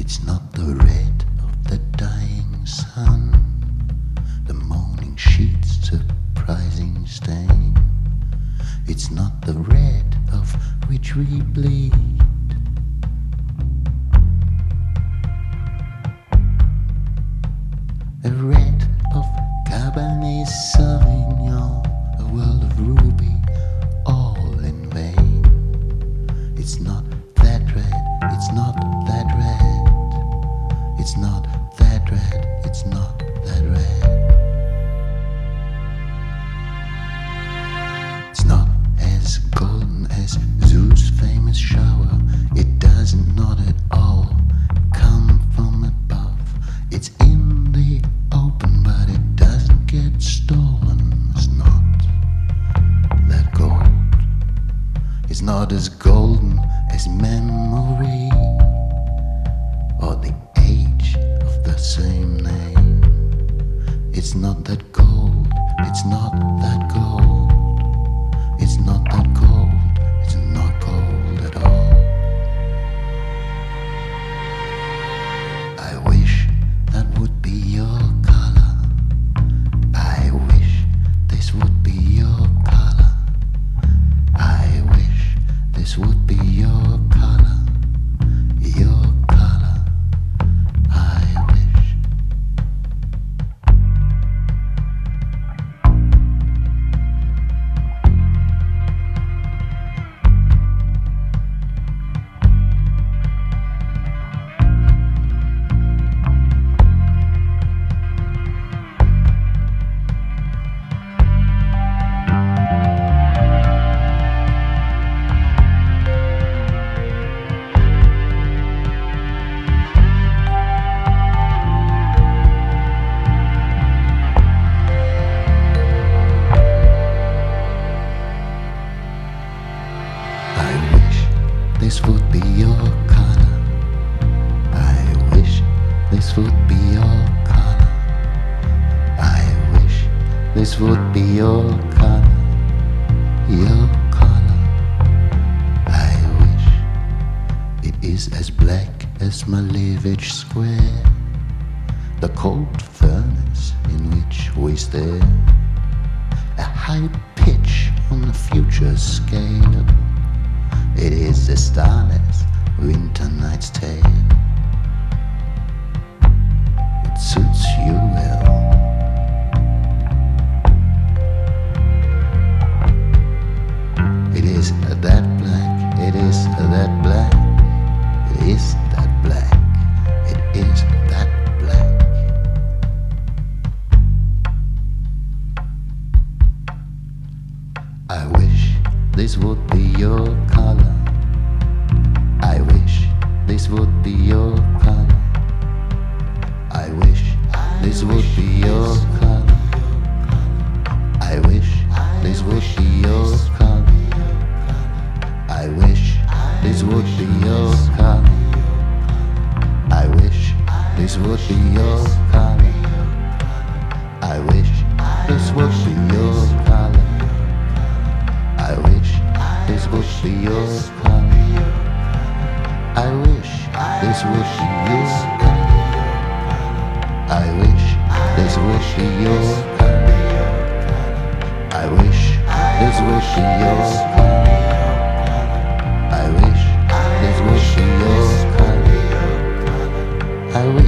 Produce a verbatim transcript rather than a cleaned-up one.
It's not the red of the dying sun, the morning sheet's surprising stain. It's not the red of which we bleed. A red of Cabernet Sauvignon, a world of ruby, all in vain. It's not that red, it's not that red. It's not that red, it's not that red. It's not as golden as Zeus' famous shower. It doesn't not at all come from above. It's in the open, but it doesn't get stolen. It's not that gold. It's not as golden as memory or the age of the same name. It's not that gold, it's not that gold. It's not that gold, it's not gold at all. I wish that would be your color. I wish this would be your color. I wish this would be your color. Your color, I wish. This would be your color. I wish this would be your color. I wish this would be your color. Your color. I wish it is as black as Malevich Square, the cold furnace in which we stare, a high pitch on the future scale. It is the starless winter night's tale. It suits you well. It is that black, it is that black, it is that black, it is that black. I wish this would be your color. I wish this would be your color. I wish this would be your color. I wish this would be your color. I wish this would be your color. I wish this would be your color. I wish this would be your color. I wish this would be your color. I wish this would be your color. I wish this would be your color. I wish this would be your color. I wish this would be your color. I wish